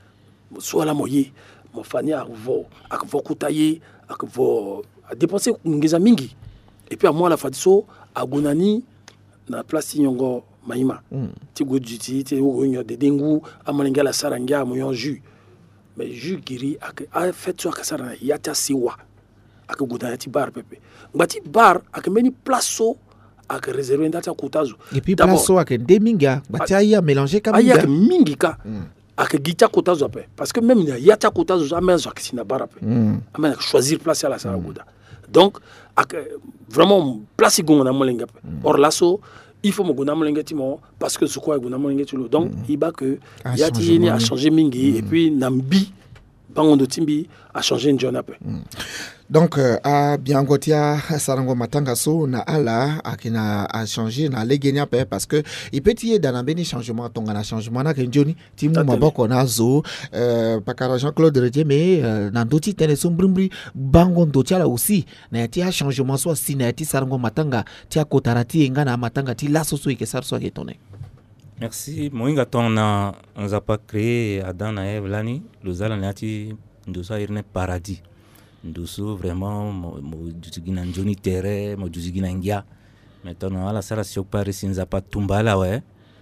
so la moyi mo fani akvo akvo kutaye akvo a dépenser ngeza mingi et puis à moi la fatiso agonani na place nyongo maima mm. ti godjiti ti ogonyo de dengu amalinga la saranga mo yon jus mais jus giri ak a fait so akasara yata siwa ak godana ti bar pepe ngati bar ak meni place so ak réserver ndata kutazo et puis place so ak deminga ngati aya mélanger comme aya ak mingi ka mm. ak gita kutazo pe parce que même yata kutazo jamais so ak sina bar pe mm. amena choisir place à la sara goda mm. donc ak vraiment place gonga na molenga pe mm. or lasso il faut me gonamolenge timo parce que ce quoi gonamolenge tulo donc mm. il va que yati yeni a changé mingi mm. et puis nambi bangondo timbi a changé njona pe mm. donc euh, a biangotia sarango matanga so na ala akina a changé na legenya pe parce que il peut y dans beni changement tonga na changement na kenjoni timu maboko na zo euh pakara Jean-Claude Redje mais euh, na ndoti tene sombrimri bangondo tiala aussi na ti a changement so si na ti sarango matanga ti a kotarati ngana matanga ti la so so ke sarso ke toné. Merci moinga tona on a pas créé Adam na Ève lani lozala nati ndosa irne paradis ndoso vraiment mo duzigina njoni terre mo duzigina ngia maintenant ala sara siok pare sinza pa tumbala ouais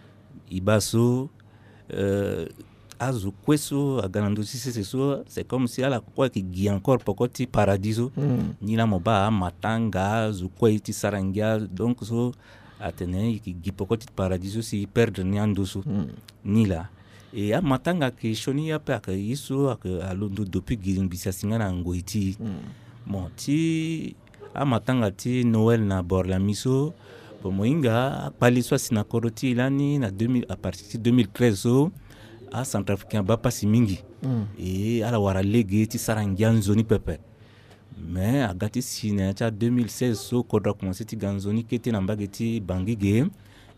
ibaso euh azu kweso aganando si c'est so c'est comme si ala quoi qui gi encore pokoti paradiso mm. ni la moba matanga zu kweti sarangia donc so atene qui gi pokoti paradiso si perdre ni andoso mm. ni la et à matanga que choni ya pa que iso à londo depuis gimbisa singa na ngoiti mm. bon ti a matanga ti Noël na bord la miso pour moinga paliso sina koroti lani na deux mille à partir de deux mille treize so a Centrafricain ba pasi mingi mm. et ala wara lege ti sarangian zoni pepe mais a gati sina ta deux mille seize so kodra commencer ti ganzoni kete na mbageti bangige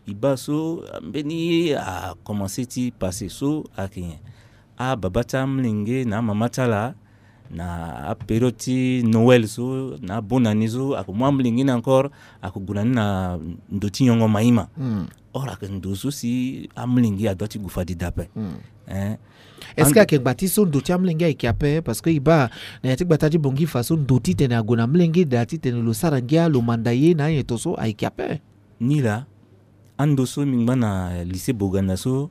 ibaso mbeni a commencé ti passer so akin a babata mlinge na mamatala na a perioti Noël so na bonani so ak mo mlinge encore ak gunani na ndoti nyongo maima mm. ora kan ndoso si amlinge a doti gufadi dape mm. hein est-ce que ak batiso ndoti amlinge ikiape parce que iba na yatik batati bongi faso ndoti tena gona mlinge dati tena lo sarangia lo mandaye na yetoso aikiape ni la andoso mingba na lycée Boganda so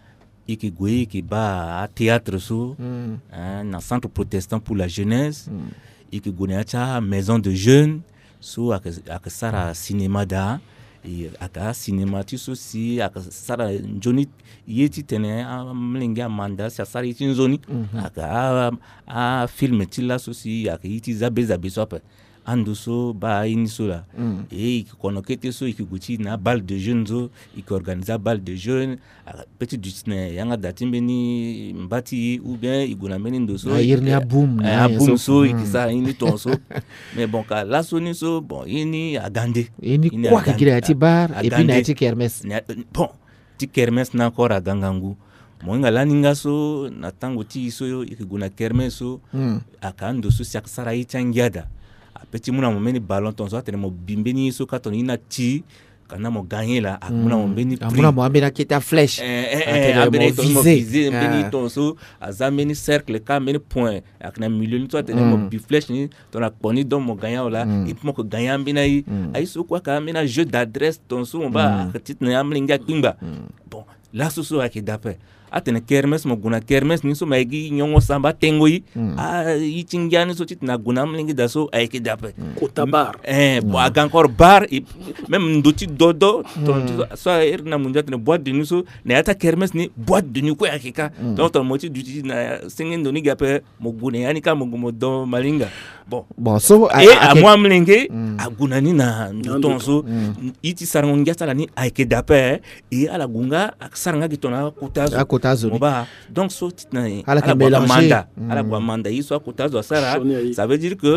iki goye ki ba a théâtre so mm. hein, na centre protestant pour la jeunesse mm. iki gona cha maison de jeunes so ak ak sara cinéma da et aka cinéma tu so si ak sara njoni yeti tene a mlinga manda sa sara yiti nzoni mm-hmm. aka a, a film ti la so si ak yiti zabe zabe so pa andoso ba iniso la mm. et qui konokete so qui guti na balle de jeunes zo qui organise balle de jeunes petit dutine yanga datimbeni mbati ou bien iguna meni ndoso a irni a boom a boom so qui ça ini tonso mais bon ka la soni so bon ini a gande ini quoi qui créati bar et puis na ti kermesse bon ti kermesse na encore a gangangu moinga laninga so na tango ti so ikiguna kermesse so mm. akando so siaksara itangiada petit muna mo meni ballon ton so tene mo bimbeni so katoni na ti kana mo gagner la akuna mo meni prix amuna mo ambena kita flèche eh eh ambena to mo viser meni ton so azameni cercle ka meni point akna milieu ni to tene mo bi flèche ni ton a poni don mo gagner la et puis mo ko gagner ambena yi ay so kwa ka mena jeu d'adresse ton so mo ba akati na amlinga kimba bon la so so akidape atene kermes mo guna kermes ni so maigi nyongo samba tengo yi mm. a yitingiani so titina guna mlingi da so ayke dape mm. kota bar eh mm. bo aga encore bar et même ndoti dodo ton mm. so er na munja tene boîte de nuit so na ata kermes ni boîte de nuit ko akika mm. donc ton moti duti na singen doni gape mo guna yani ka mo mo do malinga bon bon so et a moi mlingi mm. a guna ni na ton so mm. iti sarango ngiata la ni ayke dape et ala gunga aksaranga kitona kutazo Moba. Donc, so, à la manda, à la manda, il soit coutazo sara, ça veut dire que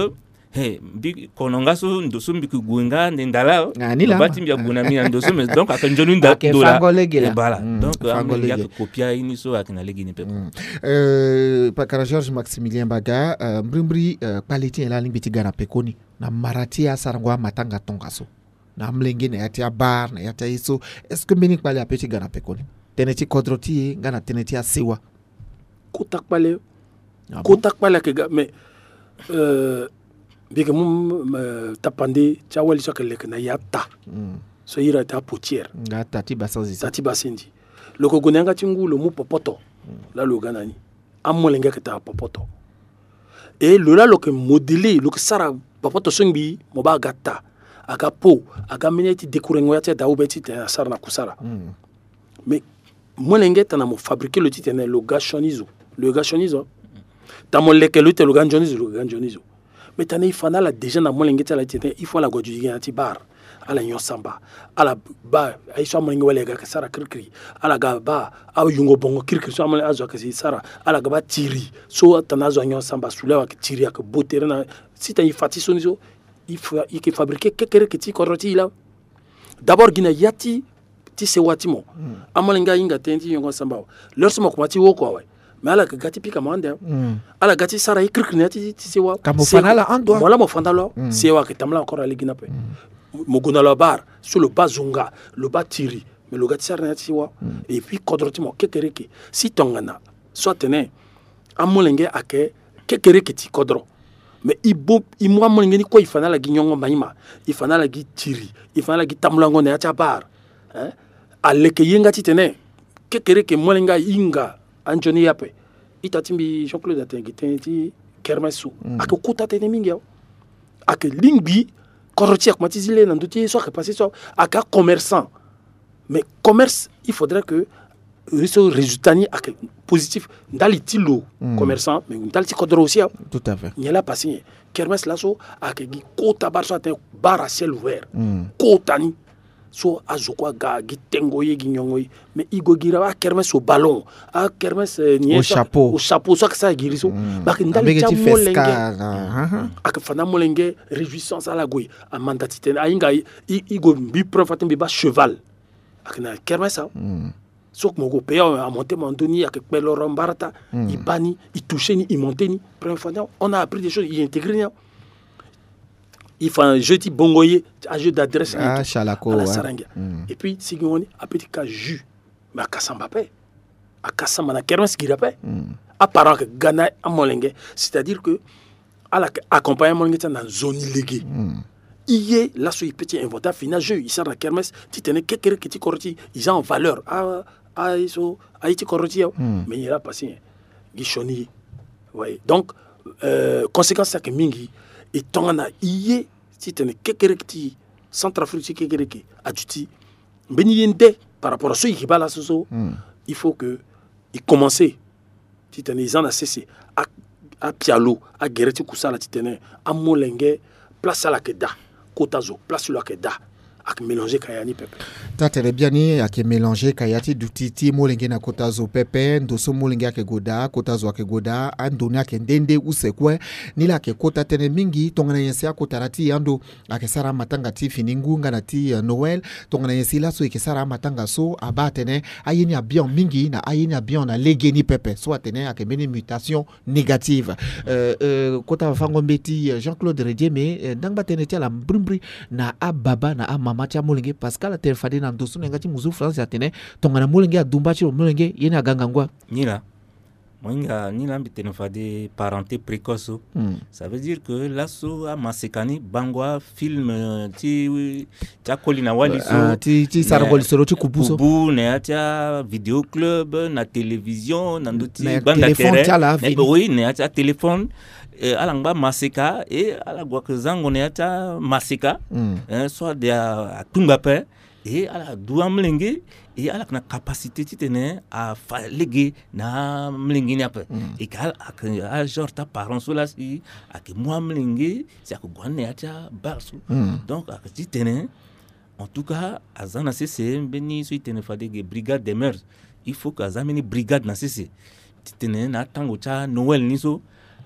Hey, big konongaso ndoso mbiku guenga ndala Anila bati mbia gunami ndoso mais donc akanjonu nda dola voilà donc ameli ya kopia iniso akina legini pepe euh pakara Georges Maximilien Baga mbrimbri quality la limbiti gana pekoni na marati asarangwa matanga tongaso na mlenge na yatia bar na yatia iso est-ce que meni kwali apeti gana pekoni teneti kodroti gana teneti asiwa kotak pale kotak pale ke mais euh bige mum tapande chawali sokele na yata so ira ta potière ngata ti basanzi sati basindi loko gonanga tingulo mu popoto la lo ganani amolenga ke ta popoto et le la lo ke modeler lo ke sara popoto songbi mo ba gata aka po aka mineti décorengo ya ta ubeti ta sara na kusara mais molenga tana mo fabriquer le titre le gachonizo le gachonizo ta moleke le le gachonizo le gachonizo mais t'as il faut là déjà dans mon langue là il faut la godju anti bar ala nyon samba ala ba ay so mo ngwale ga sara kirkiri ala ga ba aw yungo bongo kirkiri so mo azo ka sara ala ga ba tiri so tanazo nyon samba sula wa tiri ak botere na si t'as ifati sonizo il faut il faut fabriquer kekere kiti koroti là d'abord gina yati ti se watimo amalenga inga tenti yongo samba leur so mo komati wo ko wa mais ala gati pika mande ala gati sara ikirkina ti ti sewa kamo fanala ando wala mo fandalo sewa ke tamla encore ali gina pe mo gona la bar sur le bazunga le batiri mais le gati sara ti sewa et puis kodroti mo kekereke si tongana soit tene amolenge ake kekereke ti kodro mais ibo imwa molenge ni ko ifanala gi nyongo maima ifanala gi tiri ifanala gi tamla ngone ya bar hein aleke yenga ti tene kekereke molenga inga Anjoni yape itatimbi Jean-Claude Atengi tenti kermesu ak kuta tene mingi ak lingbi koroti ak matizile nanduti so que passer so ak commerçant mais commerce il faudrait que réseau résultat ni ak positif ndali tilo commerçant mais ndali ti kodro aussi tout à fait nyela passer kermes la so ak gi kota bar so te bar à ciel ouvert kota ni so azokwa ga gitengo ye ginyongo mais igo gira a kermes au ballon a kermes ni au chapeau au chapeau so que ça giriso ba kindali ta molenge ak fana molenge réjouissance à la goy a mandati ten a inga igo bi profatin bi ba cheval ak na kermes ça so ko go payer a monter mandoni ak pelo rombarata ibani i toucher ni i monter ni première fois on a appris des choses i intégrer il faut un jeudi bongoye un jeu d'adresse ah chalako à la sarangue et puis si on a petit cas jus mais à kasamba pe à kasamba na kermes girape apparent que Ghana a molenge c'est-à-dire que à la accompagner molenge dans zone illégale il est là sur petit inventaire final jeu il sert à kermes tu tenais quelque que tu corrigi ils ont en valeur ah ah ils sont ah tu corrigi mais il a passé guichoni ouais donc euh, conséquence c'est que mingi et tongana iye si tene kekereki centrafrique kekereki aduti beni yende par rapport à ce qui va là so il faut que il commencer si tene ils en a cessé à à pialo à gereti kusala ti tene a molenge place à la keda kotazo place la keda ak mélanger kayani pepe tatere biani ak mélanger kayati dutiti molenge na kotazo pepe ndoso molenge ak goda kotazo ak goda andoni ak ndende usekwe nila ke kota tene mingi tongana yensi ak kotarati ando ak sara matanga ti finingu ngana ti uh, Noël tongana yensi la so ke sara matanga so abatene ayini abion mingi na ayini abion na legeni pepe so atene ak meni mutation négative euh euh kota fango mbeti Jean-Claude Redieme ndanga tene ti la brimbri na ababa na amama macha molenge Pascal terfade na ndosu ngati muzu France atene tongana molenge adumba chiro molenge yene agangangwa nila moinga nila mbitene fade parenté précoce mm. ça veut dire que lasso a masekani bangwa film ti ta kolina wali so uh, ti ti sargol soro ti kubuso kubu ne atia video club na télévision na ndoti banda terrain oui ne atia téléphone eh, alangba maseka et ala gwakazango ne ata maseka mm. eh, soit de atumba pe et ala doua mlenge et ala na capacité titene a falege na mlenge ni ape mm. et kal a genre ta parents so la si ak moi mlenge c'est ak gwane ata barso mm. donc ak titene en tout cas azana cc beni so titene fadege brigade des mœurs il faut que azameni brigade na cc titene na tango cha Noël ni so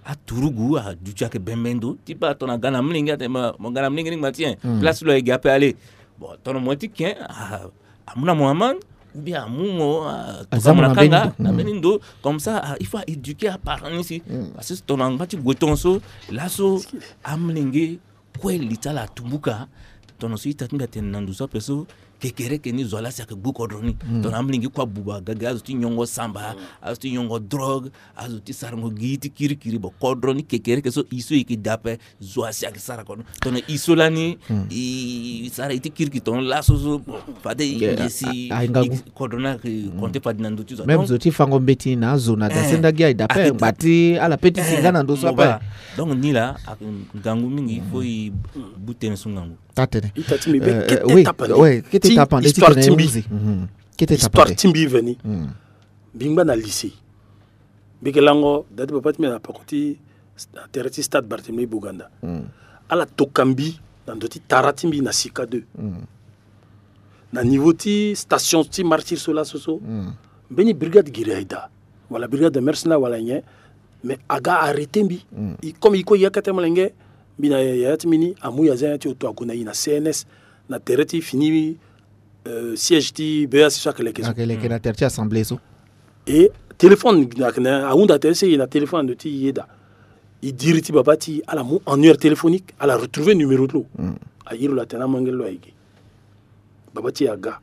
a turugu a ducha ke bembendo tipa tona gana mlinga te ma gana mlinga ni matien place lo e gapé aller bon ton moti kien amuna Mohamed ou bien amungo Azamuna kanga na benindo comme ça il faut éduquer à parents ici parce que ton angati gotonso laso amlinge kweli tala tumbuka ton aussi tatinga tenandu so peso kekere keni zola sia ke bukodroni ton amlingi kwa buba gaga azuti nyongo samba azuti nyongo drogue azuti sarango giti kiri kiri bo kodroni kekere keso iso ikidape zoa sia ke sara kono ton isolani i sara iti kiri ton laso so fade yesi kodrona konte pa dinandu tu même zoti fango mbeti na zona da senda gia idape bati ala petit singana ndo so pa donc ni la ngangu mingi fo i buten sungangu tatene itati mi be oui oui kete tapande histoire timbi kete histoire timbi veni bingba na lycée bigelango dati papa timi na pakoti tereti stade Barthélemy Buganda ala tokambi na ndoti taratimbi na sika deux na niveau ti station ti martyr sola soso beni brigade Giraida wala brigade de mercenaires wala nye mais aga arrêté mbi comme iko yakate malenge bina yati mini amu ya zati oto akuna ina C N S na tereti fini euh, siège ti B A C chaque les questions akele na tereti assemblée so et téléphone na aunda tereti na téléphone de ti yeda il diriti babati ala mu en heure téléphonique ala retrouver numéro de l'eau a yiro la tena mangelo aigi babati aga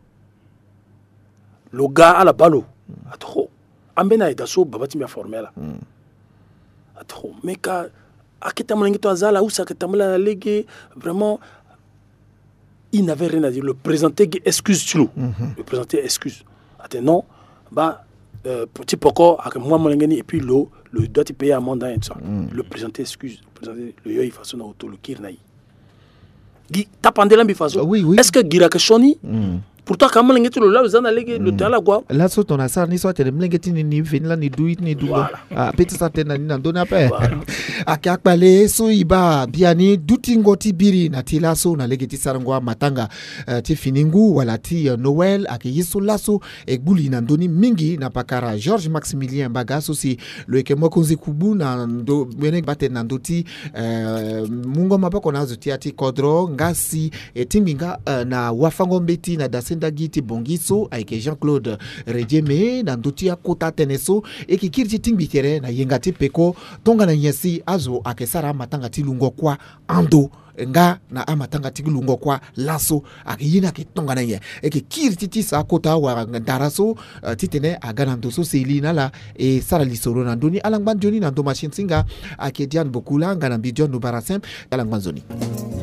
le gars ala balo atro ambena ida so babati mi formé là atro mais ka aketamala ngito azala ou saketamala légué vraiment il n'avait rien à dire le présenter excuse tu mm-hmm. le présenter excuse attends non bah euh, petit poko avec moi molengeni et puis l'eau le doit te payer amende et ça mm. le présenter excuse le présenter le yo il façon auto le kirnaï gi tapandela mbi façon oui, oui. est-ce que gira que choni mm. pourtant quand même ngeti lo la zana lege le tala kwa la so ton asar ni so tele mlengeti ni ni vin la ni duit ni dulo ah petit santé na ni na dona pe akakbale so iba biani dutingo tibiri na tilaso na legeti sarangwa matanga uh, ti finingu wala ti uh, Noël akiyiso laso egbuli na ndoni mingi na pakara Georges Maximilien Bagaso si lo ekemo konzi kubu na ndo wene bate na ndoti uh, mungo mapako na zuti ati kodro ngasi etimbinga uh, na wafango mbeti na dasen Dagiti Bongiso avec Jean-Claude Redieme na nduti ya kota teneso ekikiriti timbitere na yengati peko tonga na nyesi azo akesara matanga tilungo kwa ando nga na amatanga tilungo kwa laso akiyina ke tonga na ye ekikiriti tisa kota wa daraso uh, titene agana ndoso selina la e sara lisoro na ndoni alangban joni na ndo machine singa akedian bokula ngana bidion no barasem alangban zoni